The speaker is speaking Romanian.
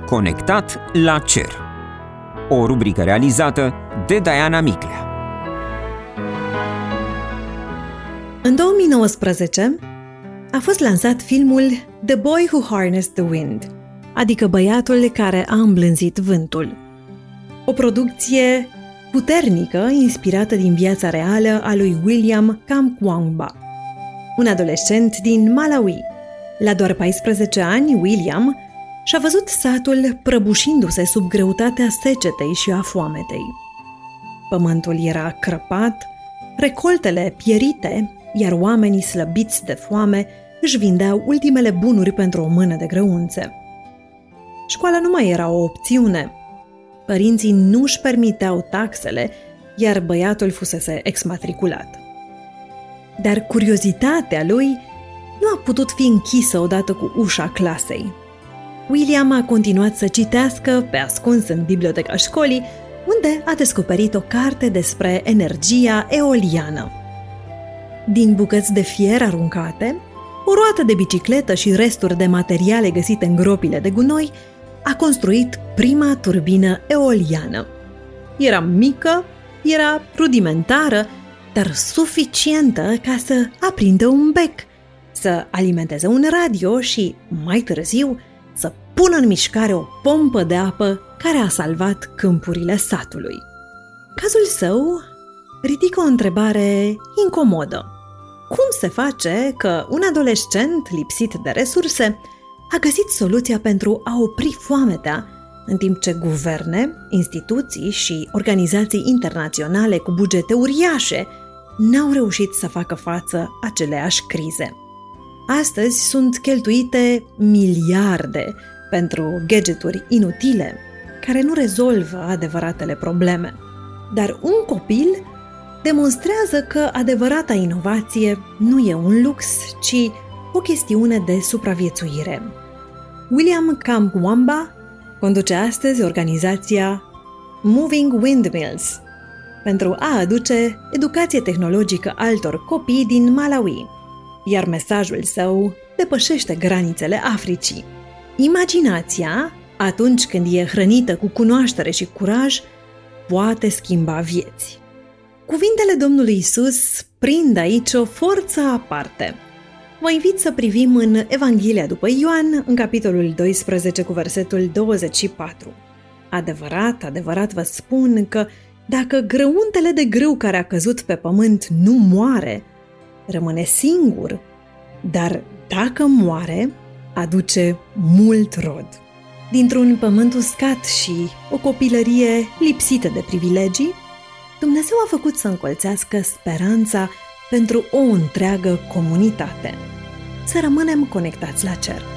Conectat la cer. O rubrică realizată de Diana Miclea. În 2019 a fost lansat filmul The Boy Who Harnessed the Wind, adică băiatul care a îmblânzit vântul. O producție puternică inspirată din viața reală a lui William Kamkwamba, un adolescent din Malawi. La doar 14 ani, William și-a văzut satul prăbușindu-se sub greutatea secetei și a foametei. Pământul era crăpat, recoltele pierite, iar oamenii slăbiți de foame își vindeau ultimele bunuri pentru o mână de grăunțe. Școala nu mai era o opțiune. Părinții nu își permiteau taxele, iar băiatul fusese exmatriculat. Dar curiozitatea lui nu a putut fi închisă odată cu ușa clasei. William a continuat să citească pe ascuns în biblioteca școlii, unde a descoperit o carte despre energia eoliană. Din bucăți de fier aruncate, o roată de bicicletă și resturi de materiale găsite în gropile de gunoi, a construit prima turbină eoliană. Era mică, era rudimentară, dar suficientă ca să aprindă un bec, să alimenteze un radio și, mai târziu, să pună în mișcare o pompă de apă care a salvat câmpurile satului. Cazul său ridică o întrebare incomodă. Cum se face că un adolescent lipsit de resurse a găsit soluția pentru a opri foametea, în timp ce guverne, instituții și organizații internaționale cu bugete uriașe n-au reușit să facă față aceleași crize? Astăzi sunt cheltuite miliarde pentru gadgeturi inutile, care nu rezolvă adevăratele probleme. Dar un copil demonstrează că adevărata inovație nu e un lux, ci o chestiune de supraviețuire. William Kamkwamba conduce astăzi organizația Moving Windmills pentru a aduce educație tehnologică altor copii din Malawi, iar mesajul său depășește granițele Africii. Imaginația, atunci când e hrănită cu cunoaștere și curaj, poate schimba vieți. Cuvintele Domnului Iisus prind aici o forță aparte. Vă invit să privim în Evanghelia după Ioan, în capitolul 12 cu versetul 24. Adevărat, adevărat vă spun că dacă grăuntele de grâu care a căzut pe pământ nu moare, rămâne singur, dar dacă moare, aduce mult rod. Dintr-un pământ uscat și o copilărie lipsită de privilegii, Dumnezeu a făcut să încolțească speranța pentru o întreagă comunitate. Să rămânem conectați la cer.